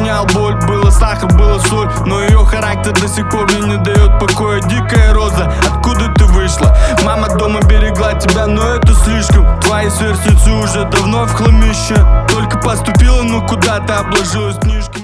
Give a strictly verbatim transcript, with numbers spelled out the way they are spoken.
причинял боль. Было сахар, было соль, но ее характер до сих пор мне не дает покоя. Дикая роза, откуда ты вышла? Мама дома берегла тебя, но это слишком. Твои сверстницы уже давно в хламище. Только поступила, но куда-то обложилась книжки.